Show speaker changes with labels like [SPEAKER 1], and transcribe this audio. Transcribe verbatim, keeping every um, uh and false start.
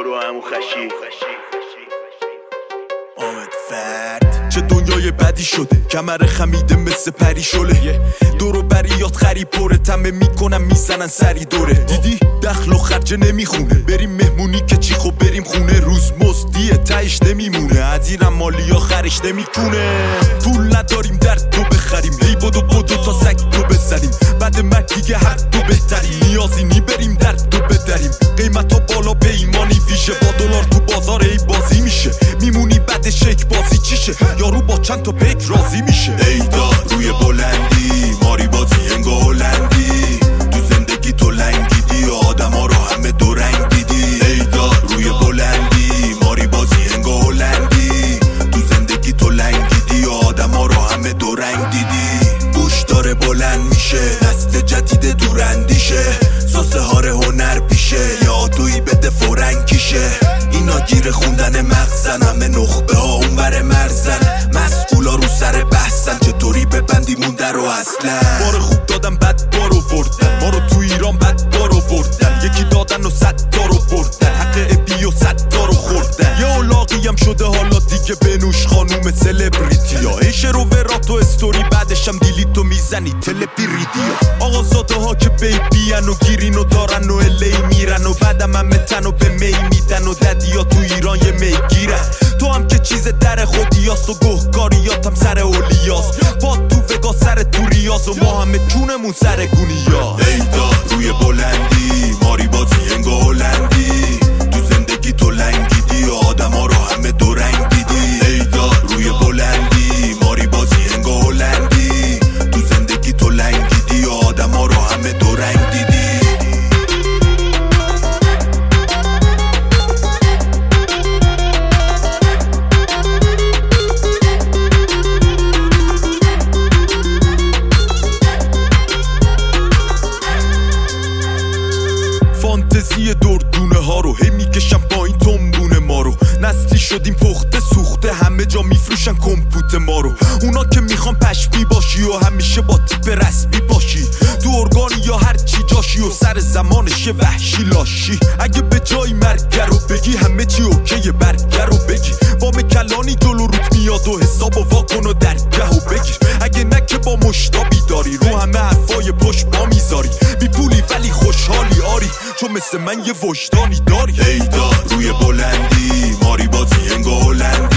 [SPEAKER 1] برو همون خشی
[SPEAKER 2] آمد فرد چه دنیای بدی شده، کمر خمیده مثل پری شله. دورو بریات خری پره، تمه میکنم میزنن سری دوره. دیدی دخل و خرجه نمیخونه، بریم مهمونی که چی خب بریم خونه. روز مزدیه تایش نمیمونه، ادیرم مالیا خرش نمیکنه. پول نداریم درد تو بخریم، هی بدو بدو تا سگ تو بزنیم. بعد مرگ دیگه هر دو بهتریم، نیازی نی بریم درد تو بدریم. قیمتا بالا پیمانی ویژه، با دلار تو بازار ای بازی میشه. میمونی بعد شک بازی چیشه، یارو با چند تا پیک راضی میشه. ای داد روی بلندی، ماری بازی انگا هلندی. تو زندگی تو لنگیدی، آدم ها رو همه دو رنگ دیدی. ای داد روی بلندی، ماری بازی انگا هلندی. تو زندگی تو لنگیدی، آدم ها رو همه دو رنگ دیدی. بوش داره بلند میشه، نسل جدید دوراندیشه. ساسه هار هنر پیشه، یا توی بده فورنگ کیشه. اینا گیر خوندن مغزن، همه نخبه ها اونور مرزن. مسئولا رو سر بحثن، چطوری ببندی مونده رو اصلا. بار خوب دادن بد بارو وردن، ما رو تو ایران بد بارو وردن. یکی دادن و صد دارو بردن، حق ابی و صد دارو خوردن. یه اولاقی هم شده حالا دیگه بنوش خانوم سلبریتی ها. ایشه رو وراتو استوری، بعدشم دیلیتو میزنی تلپیریدیا. آقا زاده ها که بیبین و گیرین و دارن و الی میرن. و بعدم همه تن و به می میدن، و ددیا تو ایران یه می گیرن. تو هم که چیز در خودیاست و گهگاریات هم سر اولیاست. با تو وگا سر تو ریاض و ما همه جونمون سر گونیا. ای داد روی بلندی، ماری بازی انگا هلندی. تو زندگی تو لنگیدی، آدم ها رو همه دو رنگ دیدی. ای داد روی بلندی، ماری بازی انگا هلندی. تو زندگی تو لنگیدی، آدم ها رو همه دو رنگ دیدی. فانتزی دردونه ها رو هی میکشم پایین تنبونه ما رو. نسلی شدیم پخته سوخته، همه جا میفروشن کمپوت ما رو. اونا که میخوان پشمی باشی و همیشه با تیپ رسمی باشی. تو ارگانی یا هر چی جاشی، و سر زمانش یه وحشی لاشی. اگه به جای مرگ رو بگی، همه چی اوکیه برگر رو بگی. وام کلانی جلو روت میاد و حساب و واکن و درگه و بگیر. اگه نه که با مشتابی داری، رو همه حرفای پشت با میذاری. بی پولی ولی خوشحالی آری، چون مثل من یه وجدانی داری. ای داد روی بلندی، ماری بازی انگا هلندی.